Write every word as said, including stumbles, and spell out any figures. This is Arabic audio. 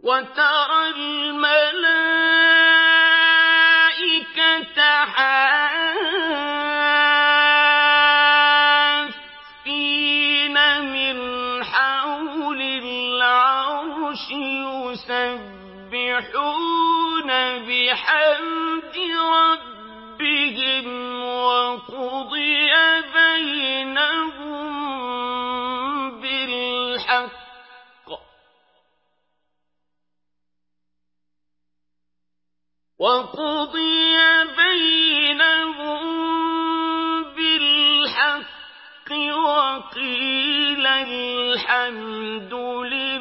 وترى الملائكة حافين من حول العرش يسبحون بحمد ربهم وقضي بينهم بالحق وقضي بينهم بالحق وقيل الحمد لله